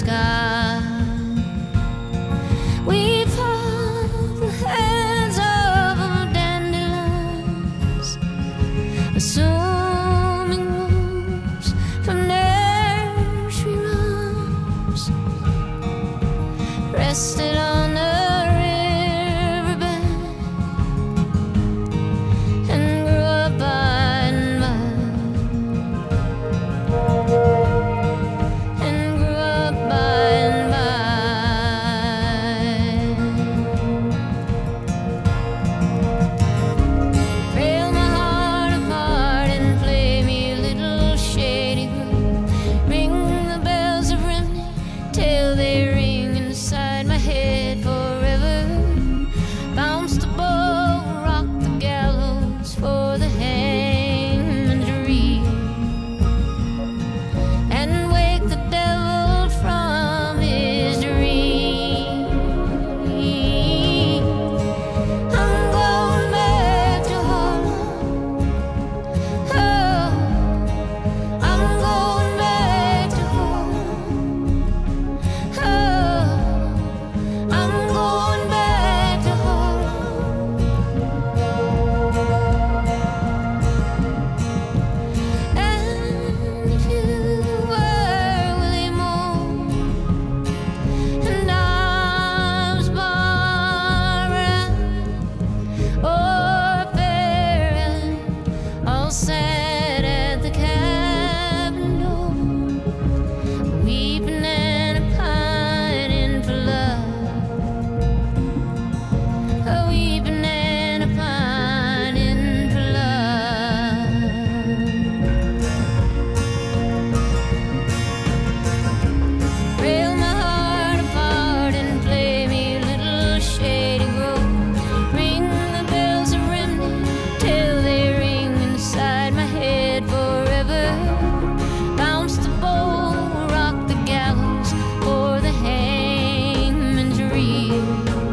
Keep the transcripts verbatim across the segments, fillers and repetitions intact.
sky. We found the hands of dandelions, assuming rooms from nursery rhymes, rested on the riverbed and grew up by and by, and grew up by and by. Rail my heart apart and play me a little shady groove. Ring the bells of Rimney till they ring inside my head forever. Bounce the bow, rock the gallows for the hangman's reel, and wake the devil from his dream. I'm going back to Harlem. Oh, I'm going back to Harlem. Oh, I'm going back to Harlem. And if you were Willie Moore and I was Barbara or Fair Ellen, all sat at the cabin door, weeping and a pining for love, a weeping and a pining for love. Rail my heart apart and play me a little shady grove. Ring the bells of Rimney till they ring inside my head forever. Bounce the bow, rock the gallows for the hangman's reel,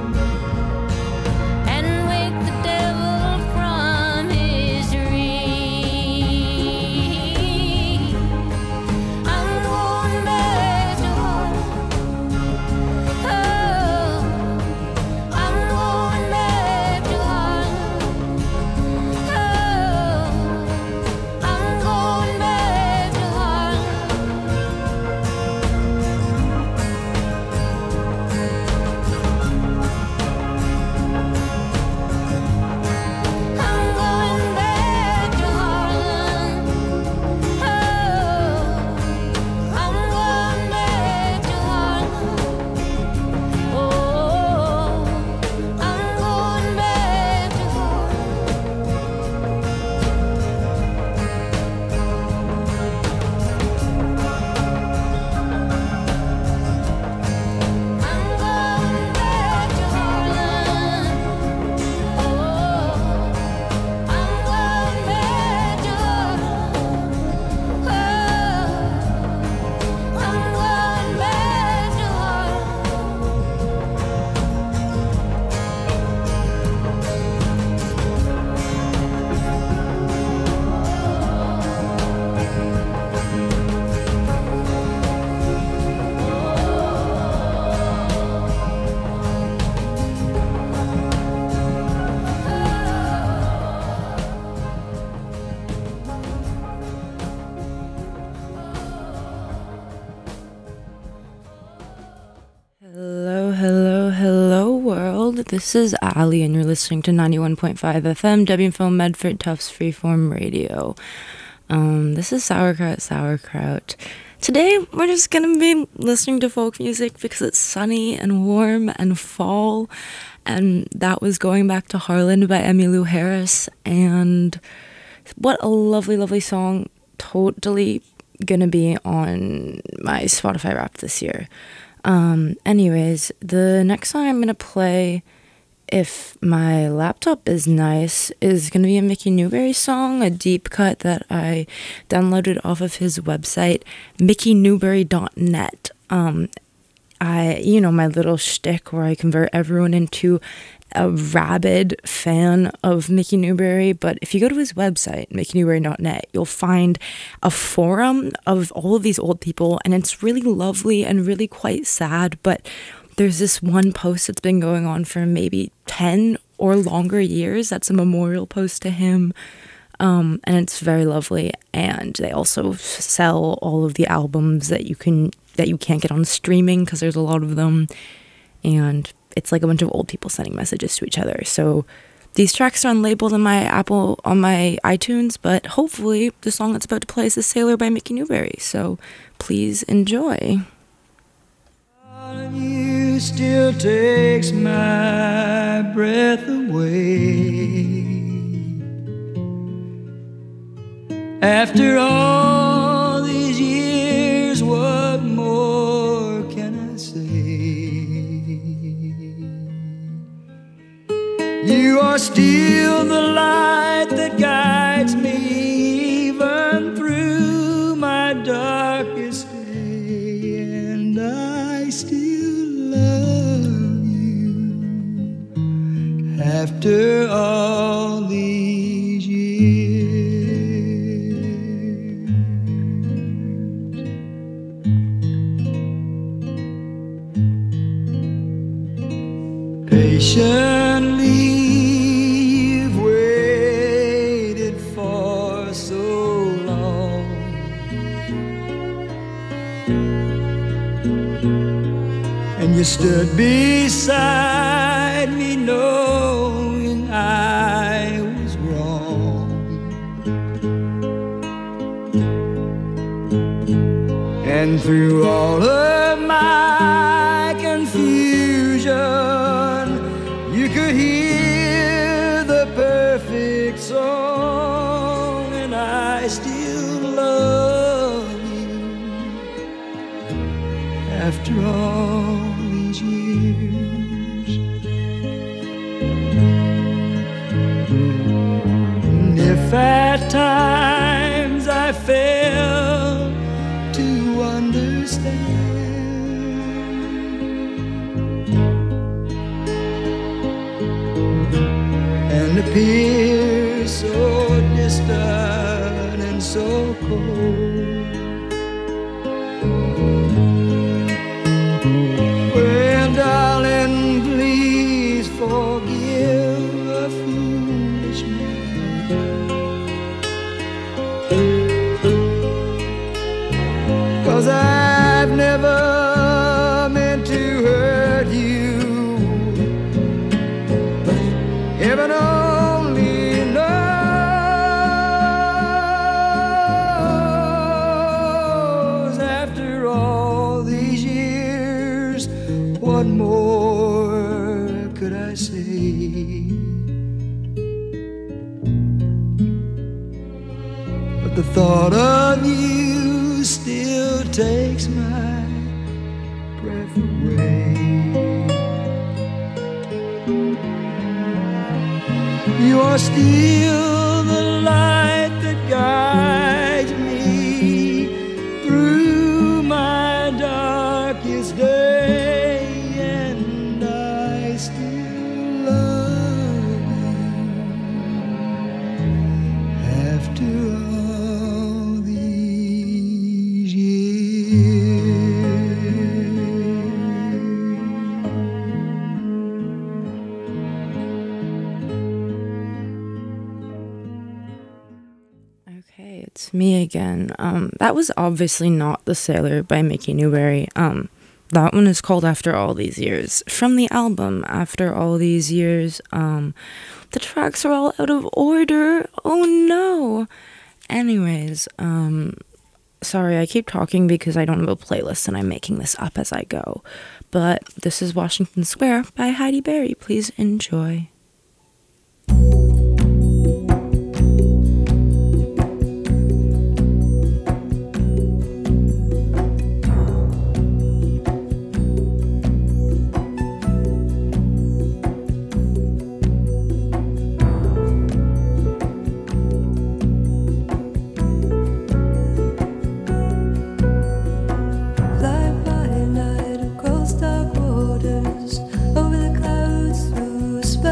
and wake the devil from his dream. I'm going back to Harlem. Oh, I'm going back to Harlem. Oh, I'm going back to Harlem. I'm going back to Harlem. Oh, I'm going back to Harlem. Oh, I'm going back to I'm going back to Harlem. Oh, I'm going back to Harlem. Oh, I'm going back to Hello, hello, hello, world. This is Ali, and you're listening to ninety-one point five F M, W F O Medford Tufts Freeform Radio. Um, this is Sauerkraut, Sauerkraut. Today, we're just gonna be listening to folk music because it's sunny and warm and fall, and that was Going Back to Harlan by Emmylou Harris, and what a lovely, lovely song. Totally gonna be on my Spotify Wrapped this year. Um, anyways, the next song I'm gonna play, if my laptop is nice, is gonna be a Mickey Newberry song, a deep cut that I downloaded off of his website, mickey newberry dot net. Um, I, you know, my little shtick where I convert everyone into a rabid fan of Mickey Newbury, but if you go to his website, mickey newbury dot net, you'll find a forum of all of these old people, and it's really lovely and really quite sad, but there's this one post that's been going on for maybe ten or longer years. That's a memorial post to him, um, and it's very lovely, and they also sell all of the albums that you can that you can't get on streaming because there's a lot of them, and it's like a bunch of old people sending messages to each other. So these tracks are unlabeled on my Apple, on my iTunes, but hopefully the song that's about to play is The Sailor by Mickey Newbury. So please enjoy. You still takes my breath away. After all these years, what more can I say? You are still the light that guides me even through my darkest day, and I still love you after all these years. Patiently you've waited for so long, and you stood beside me knowing I was wrong, and through all of my confusion you could hear the perfect song, and I still love you after all these years. And if at times I fail to understand and appear so distant and so cold, well, darling, please forgive a foolish man, 'cause I've never meant to hurt you. Heaven only knows, after all these years, what more could I say? But the thought of you still takes my breath away. You are still the light that guides me through my darkest day, and I still love you after all these years. Okay, it's me again. Um, that was obviously not The Sailor by Mickey Newbury. Um, that one is called After All These Years, from the album After All These Years. Um, the tracks are all out of order. Oh no! Anyways, um, sorry, I keep talking because I don't have a playlist and I'm making this up as I go. But this is Washington Square by Heidi Berry. Please enjoy. Fly by night across dark waters, over the clouds through space.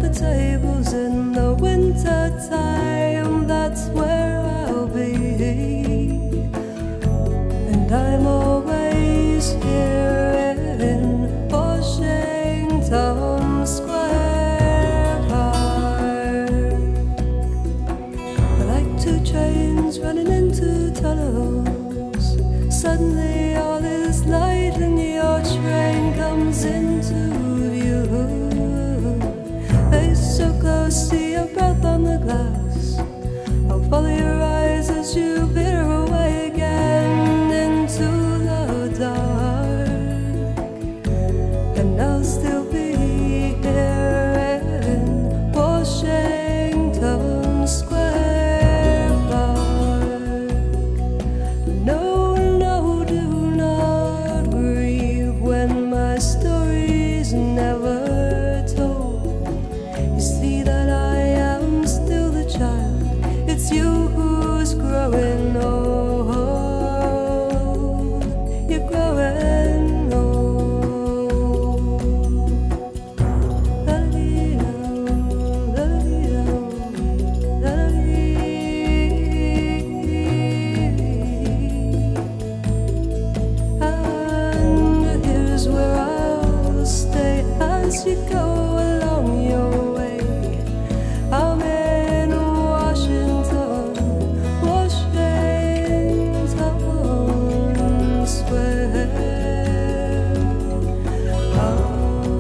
the tables in the winter time, that's where I'll be. And I'm always here in Washington Square Park. I like two trains running into tunnels. Suddenly all is light and your train comes into view. Face so close, see your breath on the glass. I'll follow your eyes as you veer away again into the dark. And I'll still be here in Washington Square Park. No, no, do not grieve when my story's never told. You see that I am still the child. It's you who's growing old. You're growing old. La-dee-dum, la-dee-dum, la-dee. And here's where I'll stay as you go along your way. I'm in Washington, Washington Square Park.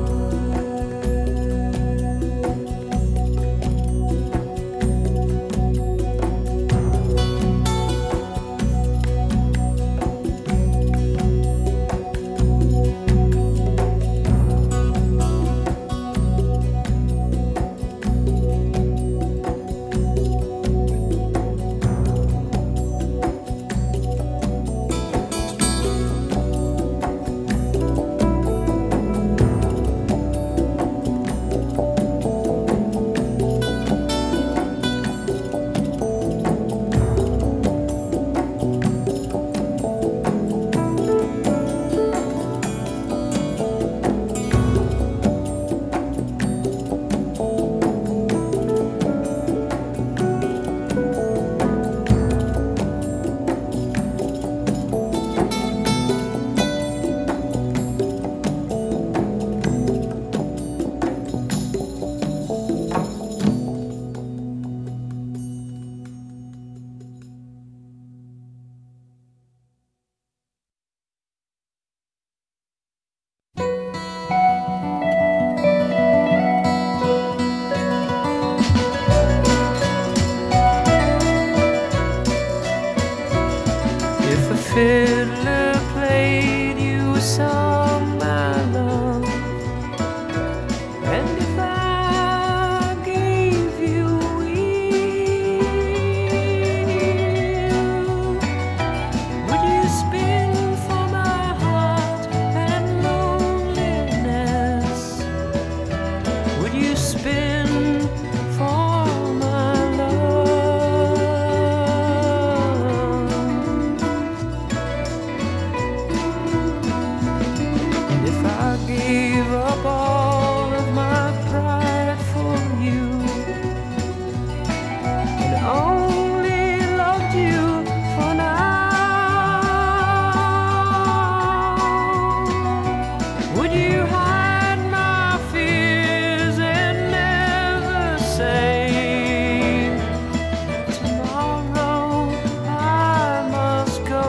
If a fiddler played you a song, my love, and if I gave you a wheel, would you spin for my heart and loneliness? Would you spin for my love? And if I gave up all of my pride for you and only loved you for now, would you hide my fears and never say, tomorrow I must go?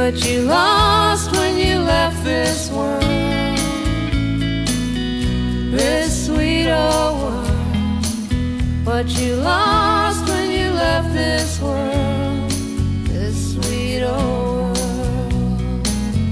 what you lost when you left this world, this sweet old world. What you lost when you left this world, this sweet old world.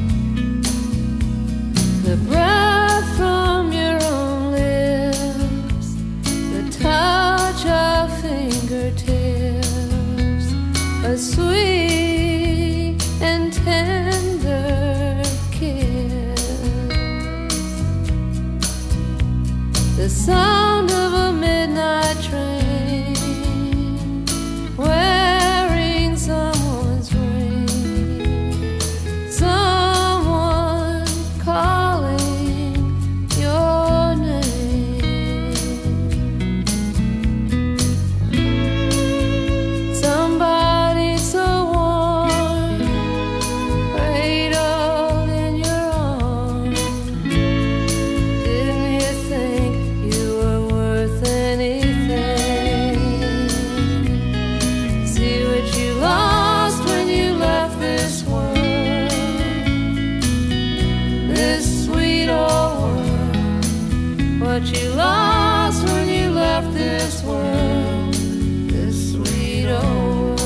The breath from your own lips, the touch of fingertips, a sweet and tender kiss, the sound of a midnight train wearing someone's ring, someone calling your name, somebody so warm cradled in your arms. Didn't you think you were worth anything? See what you lost when you left this world, this sweet old world. What you lost when you left this world, this sweet old world.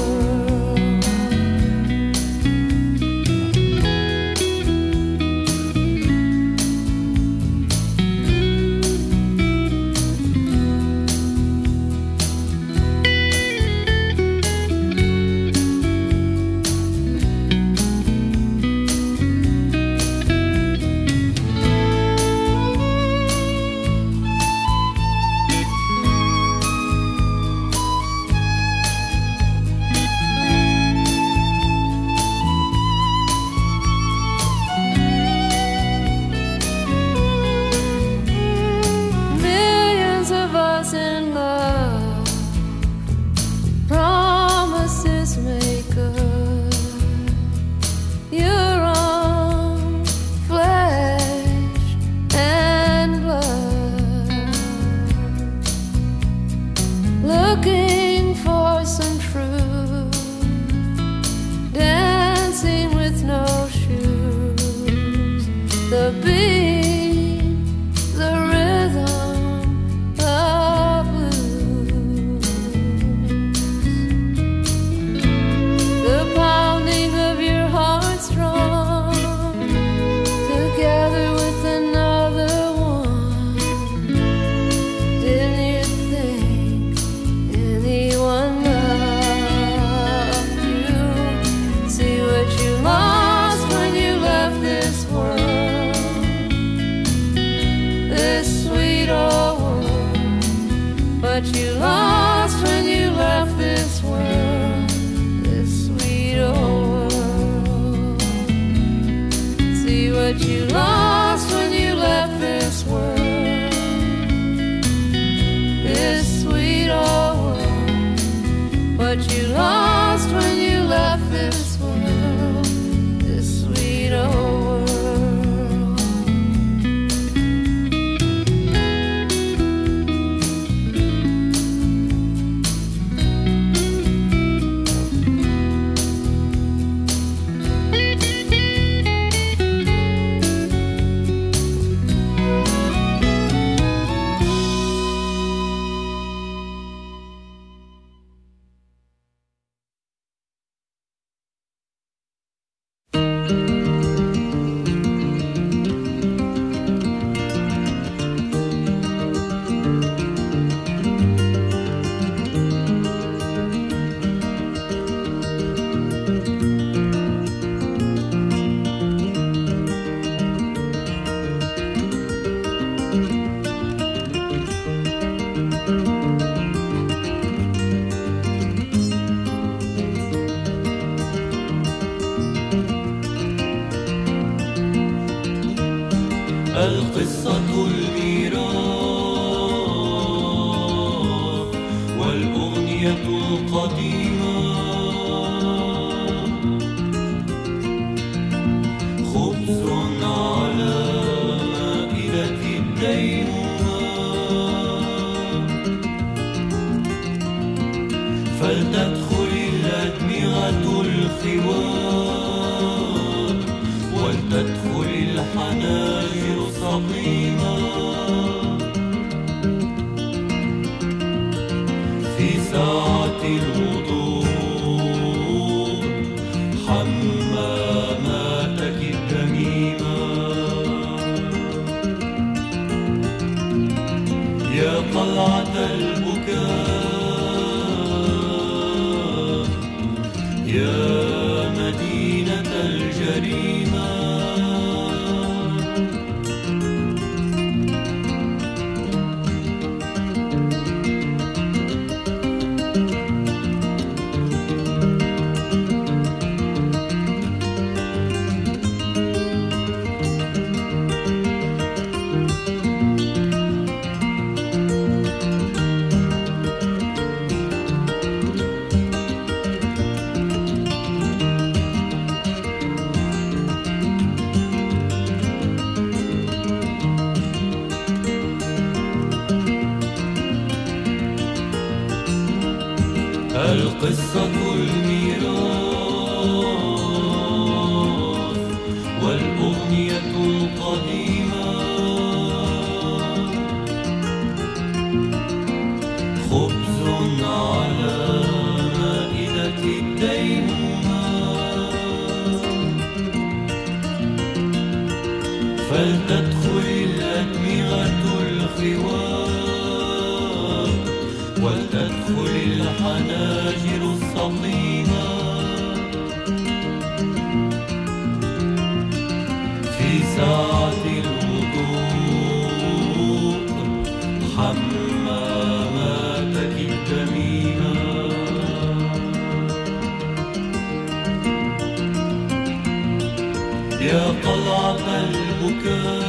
Millions of us in love, promises make good. Your own flesh and blood, looking for some truth, dancing with no shoes. The beat, the rhythm, the blues, the pounding of your heart strong, together with another one. Didn't you think anyone loved you? See what you lost when you left this world, this sweet old world. What you lost when you left this world, this sweet old world. See what you lost when you left this world, this sweet old world. What you lost when you left this world, this sweet old world. القصة الميراث والأغنية القديمة، خبز على مائدة الدينونة، فلتدخل الأدمغة الخوار يا مدينة الجريمة القصة الميراث والأغنية القديمة خبز على مائدة الديمومة فلتدخل الأدمغة الخوار ولتدخل الحناجر السقيمة في ساعة الوضوء حماماتك الدميمة يا قلعة البكاء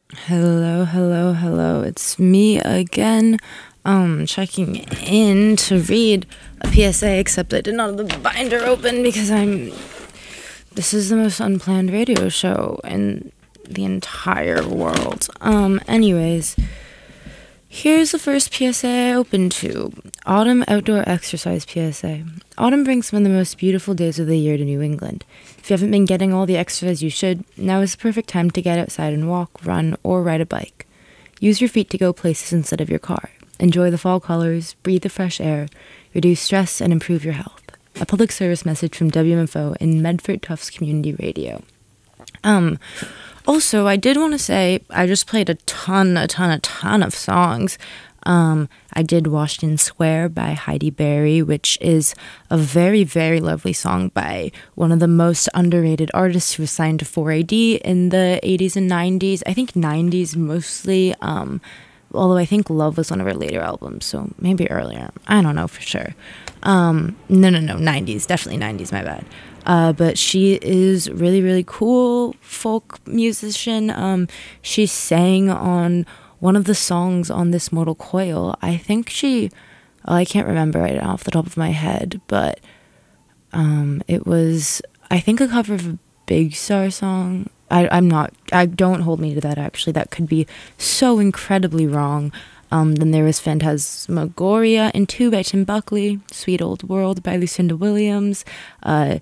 Hello, hello, hello. It's me again, um, checking in to read a P S A, except I did not have the binder open because I'm... This is the most unplanned radio show in the entire world. Um, anyways, here's the first P S A I opened to. Autumn Outdoor Exercise P S A. Autumn brings some of the most beautiful days of the year to New England. If you haven't been getting all the exercise you should, now is the perfect time to get outside and walk, run, or ride a bike. Use your feet to go places instead of your car. Enjoy the fall colors, breathe the fresh air, reduce stress, and improve your health. A public service message from W M F O in Medford Tufts Community Radio. Um, also, I did want to say, I just played a ton, a ton, a ton of songs. Um, I did Washington Square by Heidi Berry, which is a very, very lovely song by one of the most underrated artists who was signed to four A D in the eighties and nineties. I think nineties mostly, um, although I think Love was one of her later albums, so maybe earlier. I don't know for sure. Um, no, no, no, nineties, definitely nineties, my bad. Uh, but she is really, really cool folk musician. Um, she sang on one of the songs on This Mortal Coil. I think she, well, I can't remember right off the top of my head, but um, it was, I think, a cover of a Big Star song. I, I'm not, I don't hold me to that, actually. That could be so incredibly wrong. Um, then there was Phantasmagoria in Two by Tim Buckley, Sweet Old World by Lucinda Williams, uh,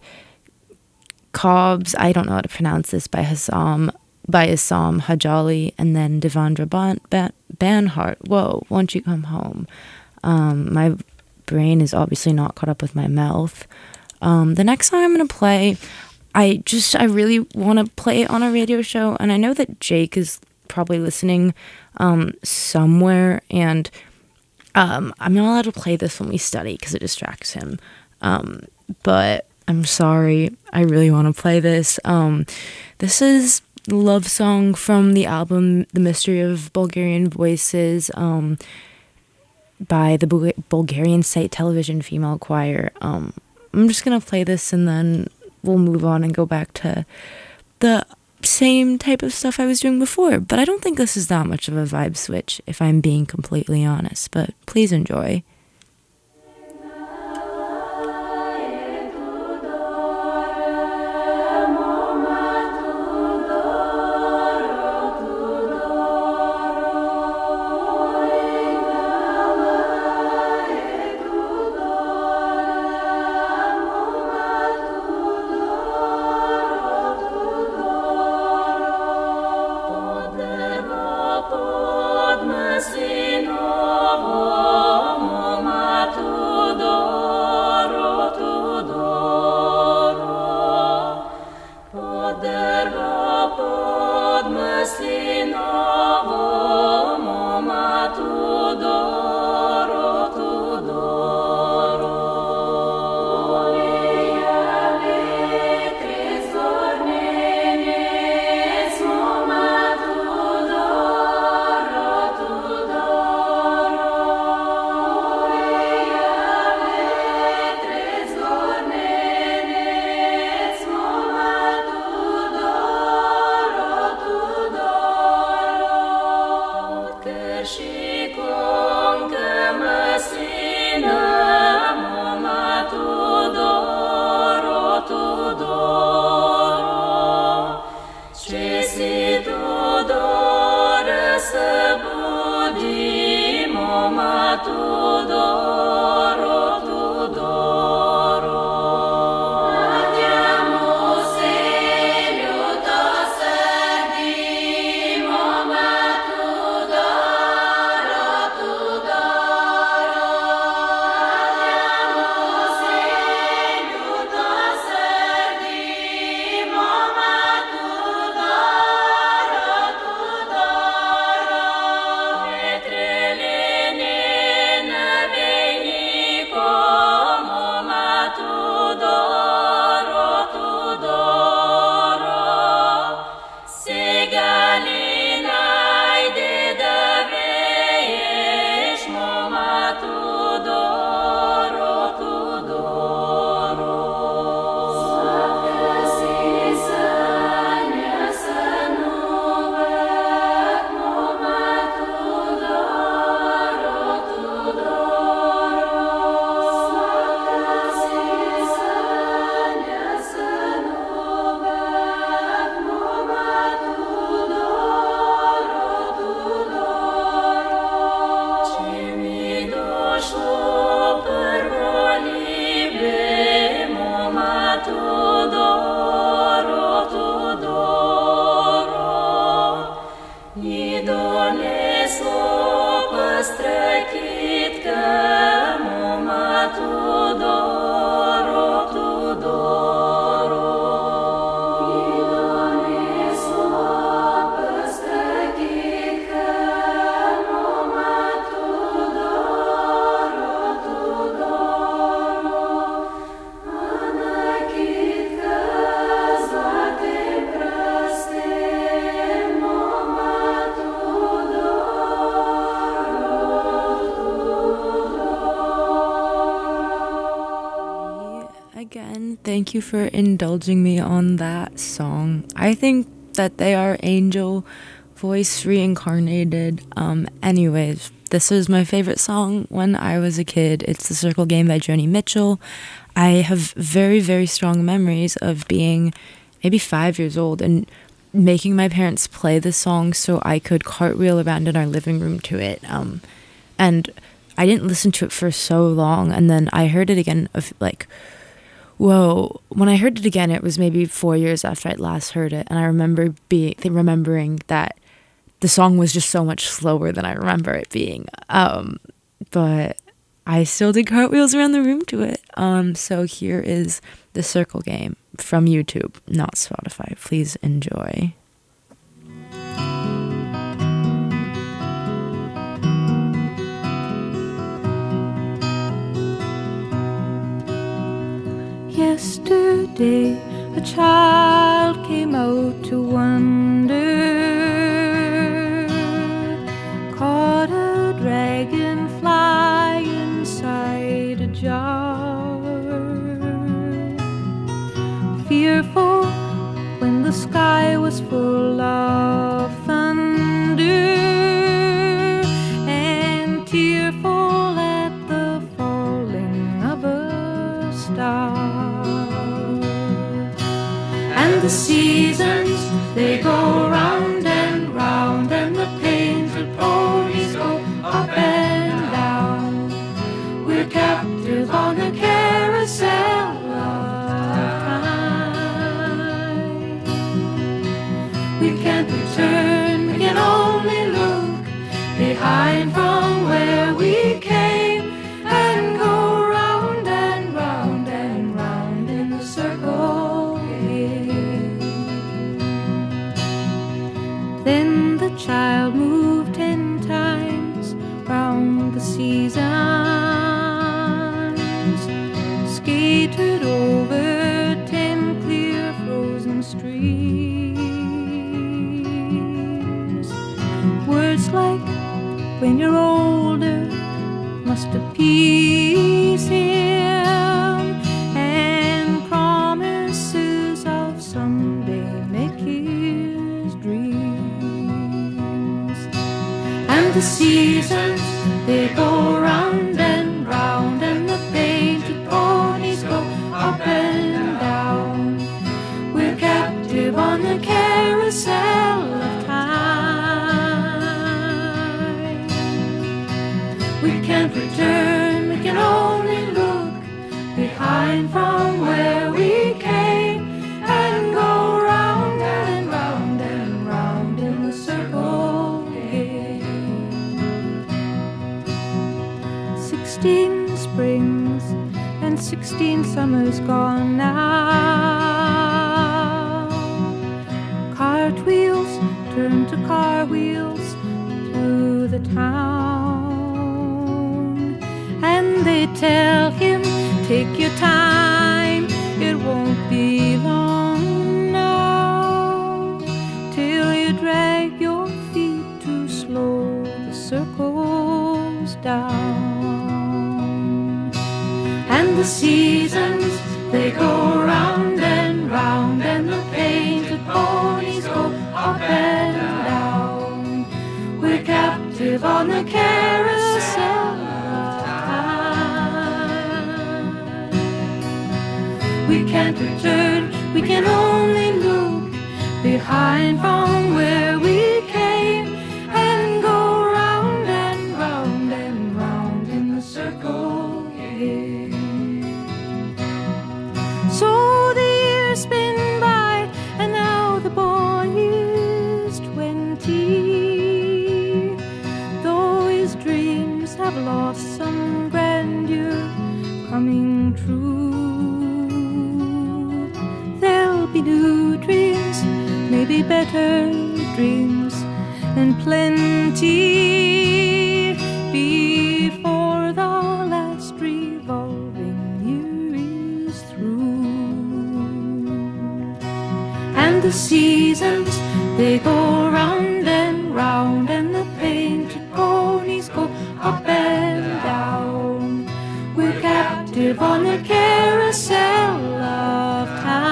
Cobbs, I don't know how to pronounce this, by Hassam, by Assam Hajali, and then Devendra Ban- Ban- Banhart, Whoa, Won't You Come Home? Um, my brain is obviously not caught up with my mouth. Um, the next song I'm going to play, I just, I really want to play it on a radio show, and I know that Jake is probably listening um, somewhere, and um, I'm not allowed to play this when we study because it distracts him, um, but I'm sorry, I really want to play this. Um, this is the love song from the album The Mystery of Bulgarian Voices, um, by the Bul- Bulgarian State Television Female Choir. Um, I'm just going to play this and then we'll move on and go back to the same type of stuff I was doing before. But I don't think this is that much of a vibe switch, if I'm being completely honest. But please enjoy. Pod me sinovo И донесло пострекитка мома Тудоро, Тудоро. И донесло пострекитка мома Тудоро, Тудоро. Она китка златым прастем мома Again, thank you for indulging me on that song. I think that they are angel voice reincarnated. Um, anyways, this is my favorite song when I was a kid. It's The Circle Game by Joni Mitchell. I have very, very strong memories of being maybe five years old and making my parents play this song so I could cartwheel around in our living room to it. Um, and I didn't listen to it for so long, and then I heard it again of like, whoa, when I heard it again, it was maybe four years after I'd last heard it, and I remember being remembering that the song was just so much slower than I remember it being. Um, but I still did cartwheels around the room to it. Um, so here is The Circle Game from YouTube, not Spotify. Please enjoy. Yesterday, a child came out to wander, caught a dragonfly inside a jar. Fearful when the sky was full of thunder, and tearful at the falling of a star. And the seasons, they go round and round, and the painted ponies go up and down. We're captive on a carousel of time. We can't return, we can only look behind from where we came, and go round and round and round in the circle game. Then the child moved ten times round the seasons, skated over ten clear frozen streams. Words like, when you're older, must appease him, and promises of someday make his dreams. And the seasons, they go round and round, and the painted ponies go up and down. We're captive on the carousel of time. We can't return, we can only look behind from where we came, and go round and round and round in the circle game. Sixteen springs and sixteen summers gone now. Cartwheels turn to car wheels through the town, and they tell him, take your time, it won't be long now, till you drag your feet too slow, the circle's down. And the seasons, they go round and round, and the painted ponies go up and down. We're captive on the carousel of time. We can't return, we can only look behind from where we came, and go round and round and round in the circle game. So the years spin by, and now the boy is twenty. plenty before the last revolving year is through. And the seasons, they go round and round, and the painted ponies go up and down. We're captive on the carousel of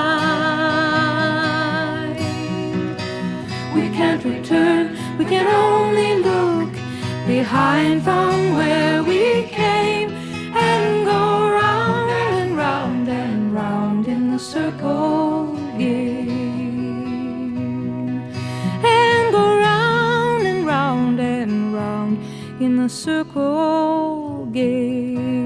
time. We can't return, we can only look behind from where we came, and go round and round and round in the circle game, and go round and round and round in the circle game.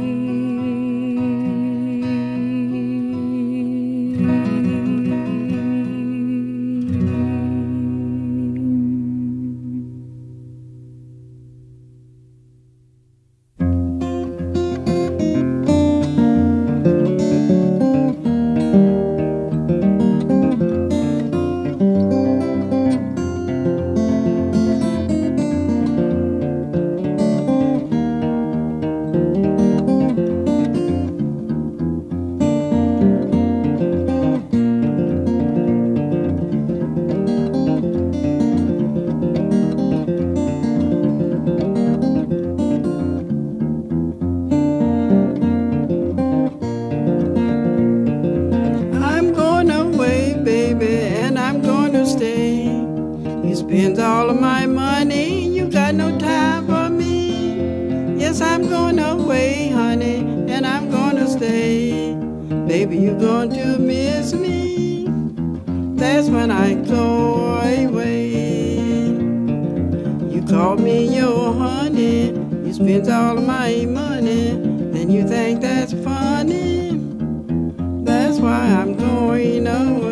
Spends all of my money, you got no time for me. Yes, I'm going away, honey, and I'm gonna stay. Baby, you're going to miss me. That's when I go away. You call me your honey, you spend all of my money, then you think that's funny. That's why I'm going away.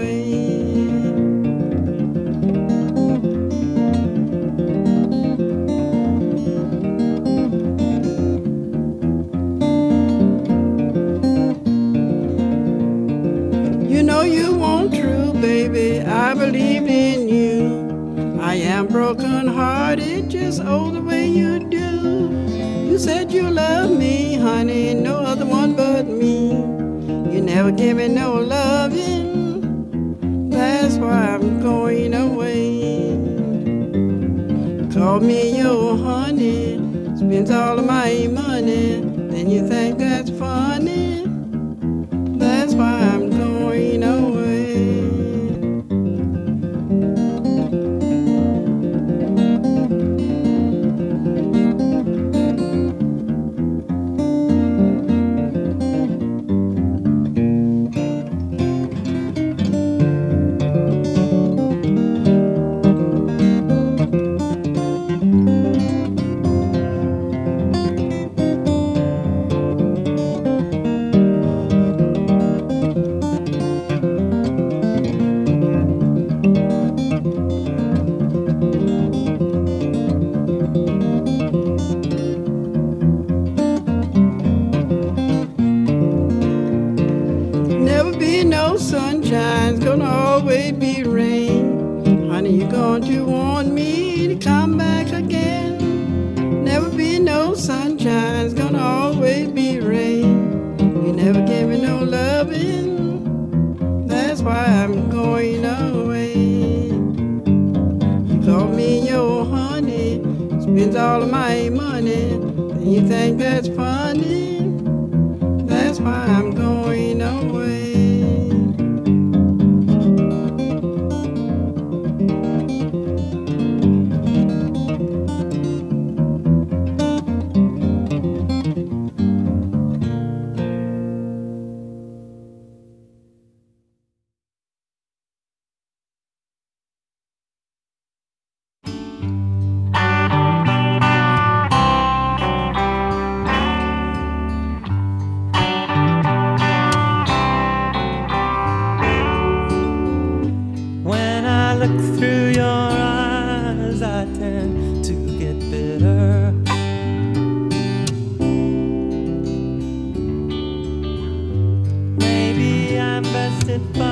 Baby, I believed in you. I am broken hearted, just oh the way you do. You said you love me, honey, no other one but me. You never gave me no loving. That's why I'm going away. Call me your honey, spends all of my money, then you think that's funny. That's why I'm going away. Sunshine's gonna always be rain. Honey, you're going to want me to come back again. Never be no sunshine's gonna always be rain. You never gave me no loving. That's why I'm going away. You call me your honey, spends all of my money, and you think that's funny. That's why I'm going away.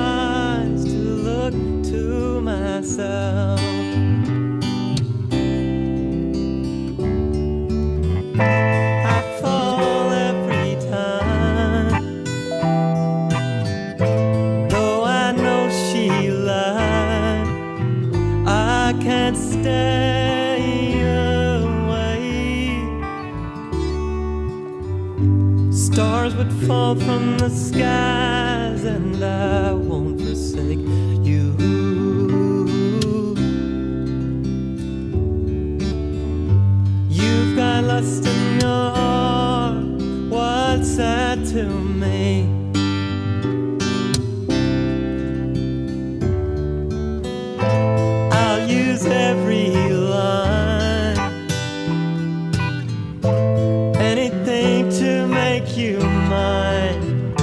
Advised to look to myself. would fall from the skies, and I won't forsake you. You've got lust in your heart, what's that to me? I'll use every line, anything to make you mine.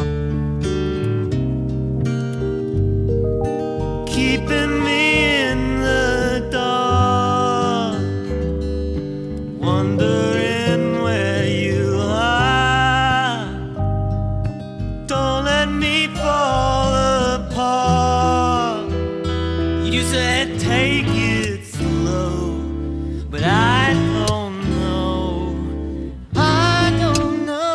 Keeping me in the dark, wondering where you are. Don't let me fall apart. You said take it slow, but I don't know. I don't know.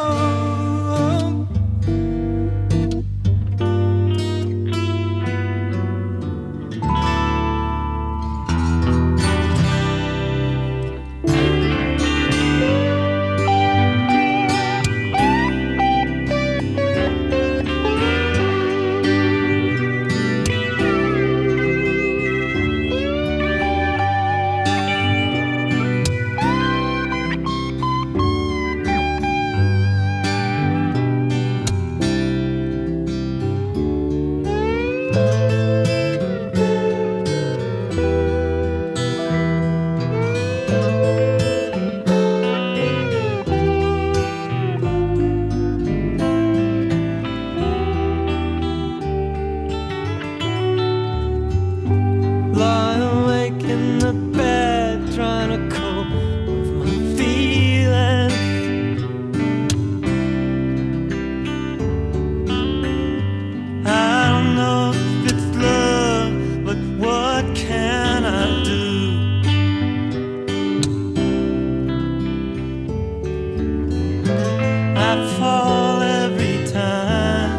Lie awake in the bed, trying to cope with my feelings. I don't know if it's love, but what can I do? I fall every time,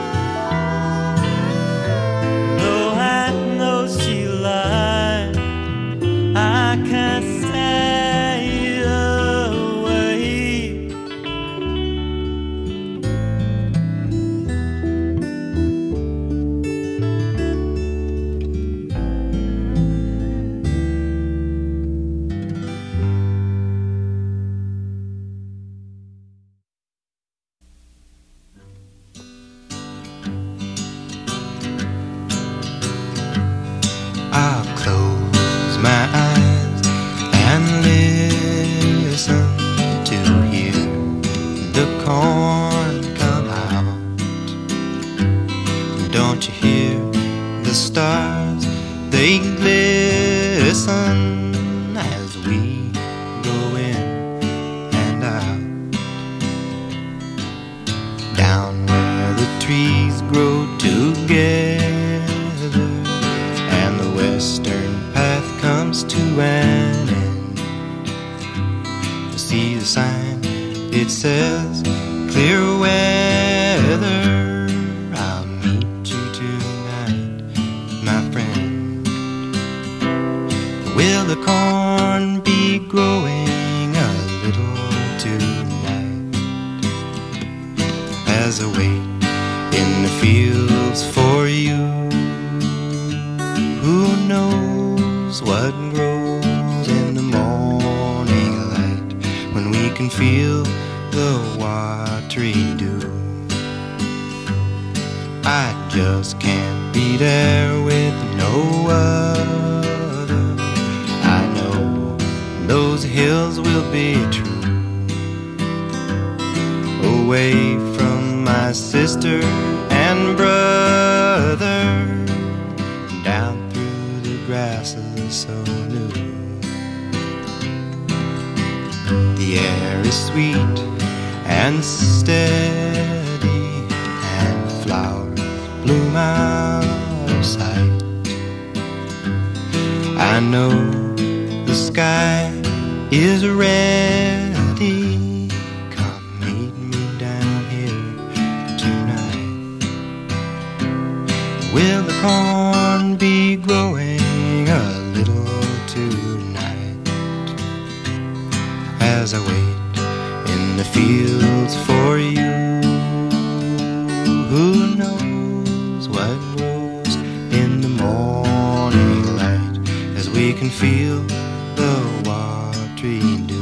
though I know she lied. I can't stay away. I'll close my eyes and listen to hear the corn come out. Don't you hear the stars? They glisten as we go in and out. Down where the trees grow together and the western path comes to an end. You see the sign, it says clear weather. I'll meet you tonight, my friend. Will the corn be growing a little tonight? As I wait in the fields for you, who knows what grows in the morning light when we can feel the watery dew? I just can't be there with no other. I know those hills will be true, away from my sister and brother, down through the grasses so new. The air is sweet and steady, and flowers bloom out of sight. I know the sky is ready. Come meet me down here tonight. Will the corn be growing a little tonight? As I wait in the fields for you, can feel the watery dew.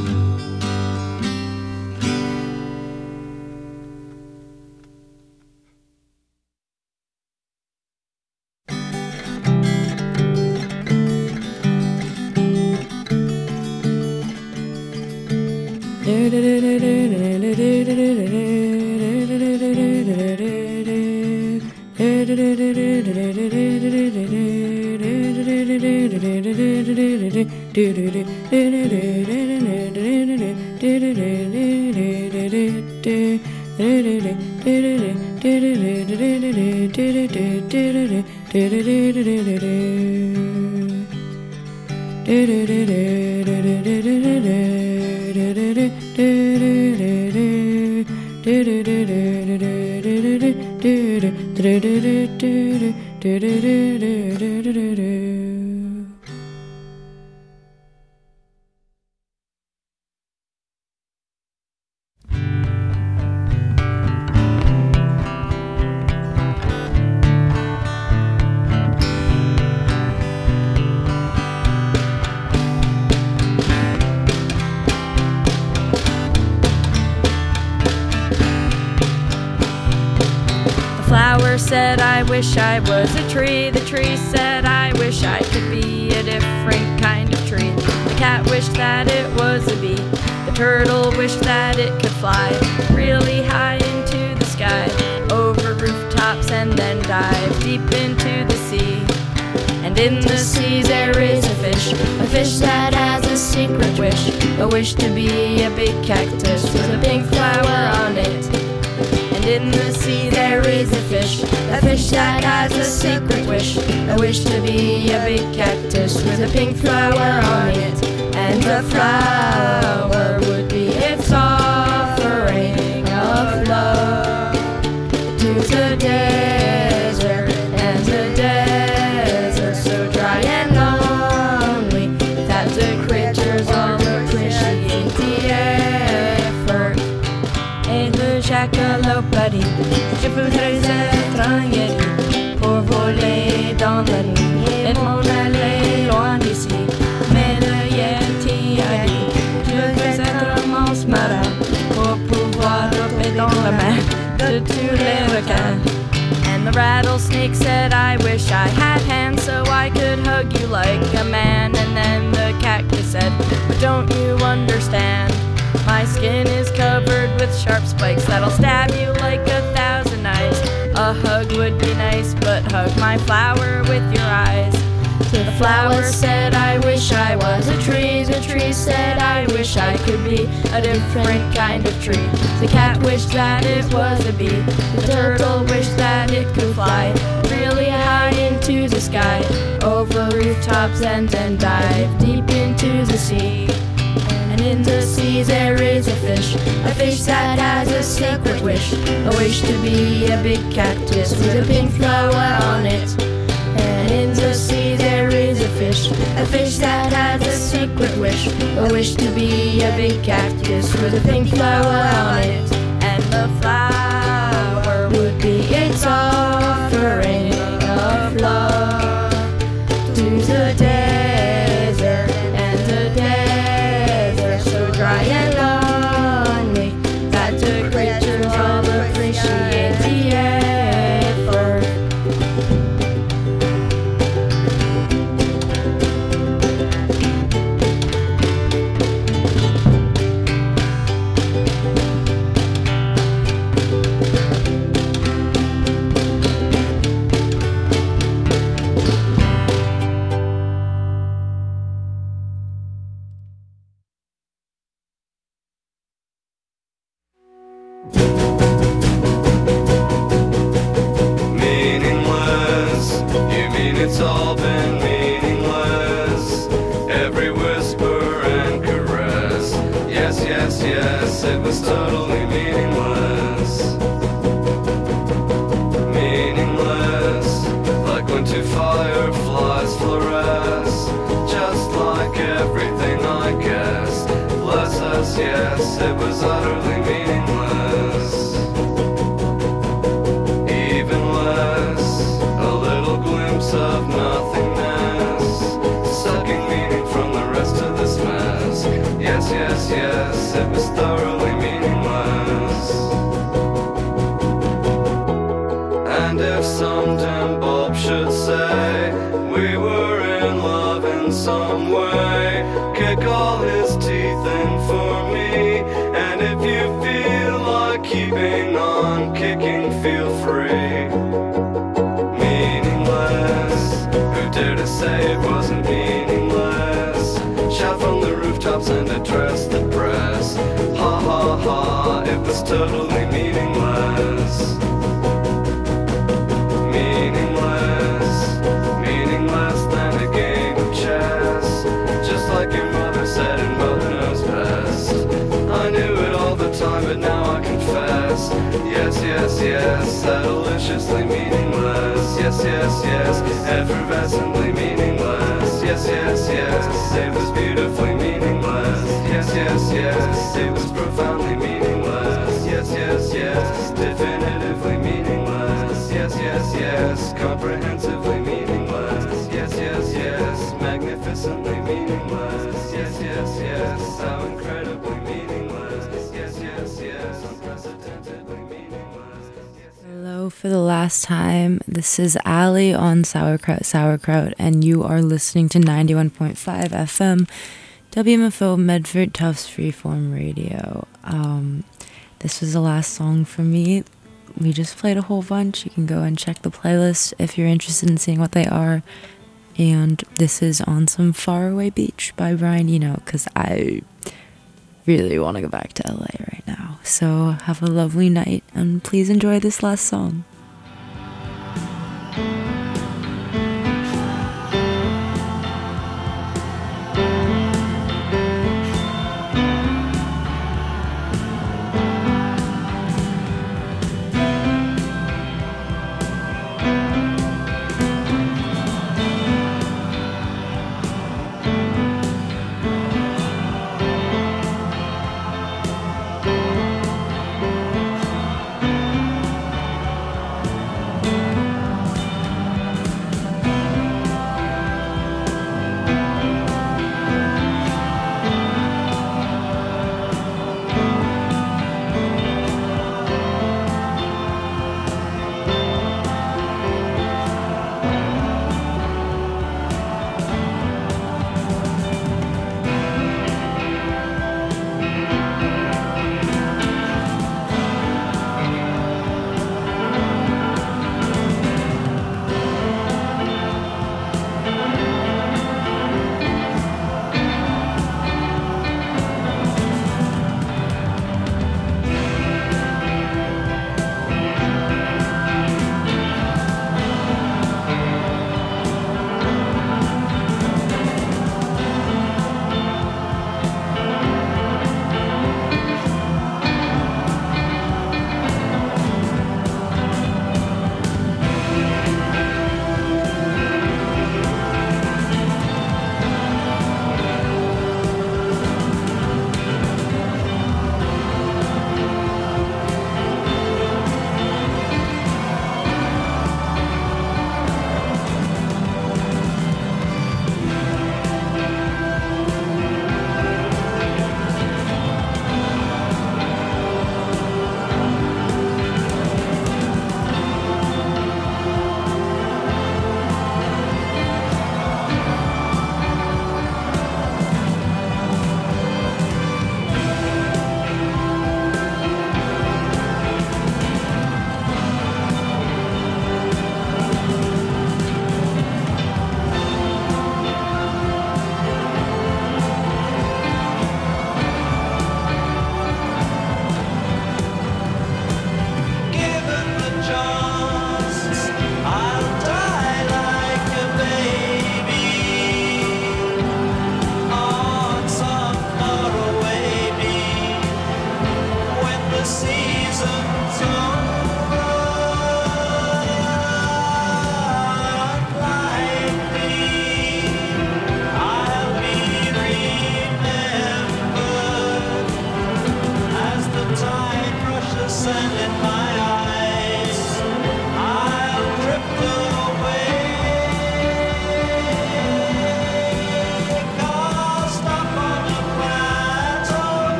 Said I wish I was a tree. The tree said I wish I could be a different kind of tree. The cat wished that it was a bee. The turtle wished that it could fly really high into the sky, over rooftops and then dive deep into the sea. And in the sea there is a fish, a fish that has a secret wish, a wish to be a big cactus with a pink flower on it. And in the sea there is a fish, a fish that has a secret wish, a wish to be a big cactus with a pink flower on it. And the flower would be its offering of love to the desert, and the desert so dry and lonely that the creatures all appreciate the effort. Et le jackalope, je voudrais être un yeti pour voler dans la nuit et m'en aller loin d'ici. Mais le yeti a dit, je veux être un monstre marin pour pouvoir tomber dans la main de tous les requins. And the rattlesnake said, I wish I had hands so I could hug you like a man. And then the cactus said, but don't you understand? My skin is covered with sharp spikes that'll stab you like a thousand knives. A hug would be nice, but hug my flower with your eyes. The flower said, I wish I was a tree. The tree said, I wish I could be a different kind of tree. The cat wished that it was a bee. The turtle wished that it could fly really high into the sky, over rooftops and then dive deep into the sea. And in the sea there is a fish, a fish that has a secret wish, a wish to be a big cactus with a pink flower on it. And in the sea there is a fish, a fish that has a secret wish, a wish to be a big cactus with a pink flower on it. And the flower would be its offering of love to the desert, and the desert so dry and lonely that the creatures all appreciate the effort. Meaningless, you mean it's all been meaningless? Every whisper and caress, yes, yes, yes, it was totally meaningless. Meaningless, like when two fireflies fluoresce, just like everything I guess. Bless us, yes, it was utterly meaningless. Even less, a little glimpse of nothingness, sucking meaning yes, yes, yes, it was thoroughly meaningless. And if some dim bulb should say we were in love in some way, kick all his teeth in for me. And if you feel like keeping on kicking, feel free. Meaningless, who dare to say it wasn't meaningless? Shout from the rooftops and address the press. Ha ha ha, it was totally meaningless. Meaningless, meaningless than a game of chess. Just like your mother said, and mother knows best. I knew it all the time, but now I confess. Yes, yes, yes, that deliciously meaningless. Yes, yes, yes, effervescently meaningless. Yes, yes, yes, it was beautifully meaningless. Yes, yes, yes, it was profoundly meaningless. Yes, yes, yes, definitively meaningless. Yes, yes, yes, comprehensively meaningless. Yes, yes, yes, magnificently meaningless. Yes, yes, yes, how incredibly meaningless. Yes, yes, yes, unprecedentedly meaningless. Hello for the last time. This is Ali on Sauerkraut Sauerkraut, and you are listening to ninety-one point five F M W M F O Medford Tufts Freeform Radio. Um, this was the last song for me. We just played a whole bunch. You can go and check the playlist if you're interested in seeing what they are. And this is On Some Faraway Beach by Brian Eno, because I really want to go back to L A right now. So have a lovely night, and please enjoy this last song.